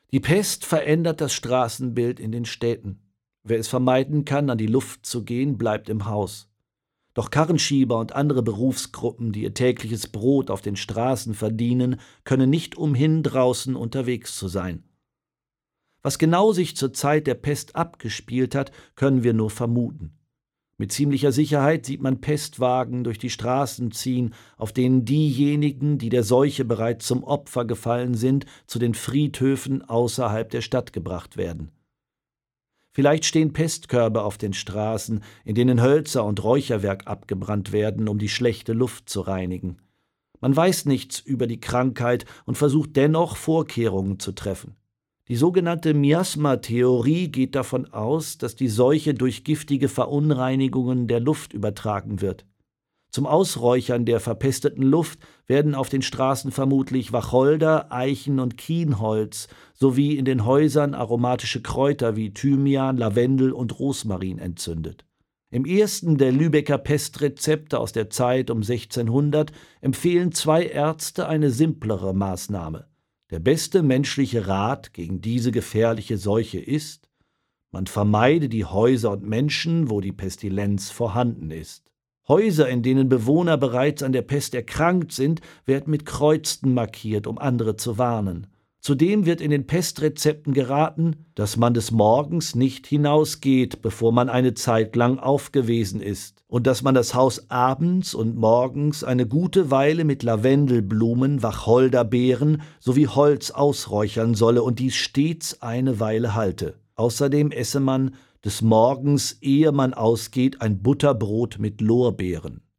Die Pest verändert das Straßenbild in den Städten. Wer es vermeiden kann, an die Luft zu gehen, bleibt im Haus. Doch Karrenschieber und andere Berufsgruppen, die ihr tägliches Brot auf den Straßen verdienen, können nicht umhin, draußen unterwegs zu sein. Was genau sich zur Zeit der Pest abgespielt hat, können wir nur vermuten. Mit ziemlicher Sicherheit sieht man Pestwagen durch die Straßen ziehen, auf denen diejenigen, die der Seuche bereits zum Opfer gefallen sind, zu den Friedhöfen außerhalb der Stadt gebracht werden. Vielleicht stehen Pestkörbe auf den Straßen, in denen Hölzer und Räucherwerk abgebrannt werden, um die schlechte Luft zu reinigen. Man weiß nichts über die Krankheit und versucht dennoch, Vorkehrungen zu treffen. Die sogenannte Miasma-Theorie geht davon aus, dass die Seuche durch giftige Verunreinigungen der Luft übertragen wird. Zum Ausräuchern der verpesteten Luft werden auf den Straßen vermutlich Wacholder, Eichen und Kienholz sowie in den Häusern aromatische Kräuter wie Thymian, Lavendel und Rosmarin entzündet. Im ersten der Lübecker Pestrezepte aus der Zeit um 1600 empfehlen 2 Ärzte eine simplere Maßnahme. Der beste menschliche Rat gegen diese gefährliche Seuche ist: Man vermeide die Häuser und Menschen, wo die Pestilenz vorhanden ist. Häuser, in denen Bewohner bereits an der Pest erkrankt sind, werden mit Kreuzen markiert, um andere zu warnen. Zudem wird in den Pestrezepten geraten, dass man des Morgens nicht hinausgeht, bevor man eine Zeit lang aufgewesen ist, und dass man das Haus abends und morgens eine gute Weile mit Lavendelblumen, Wacholderbeeren sowie Holz ausräuchern solle und dies stets eine Weile halte. Außerdem esse man des Morgens, ehe man ausgeht, ein Butterbrot mit Lorbeeren.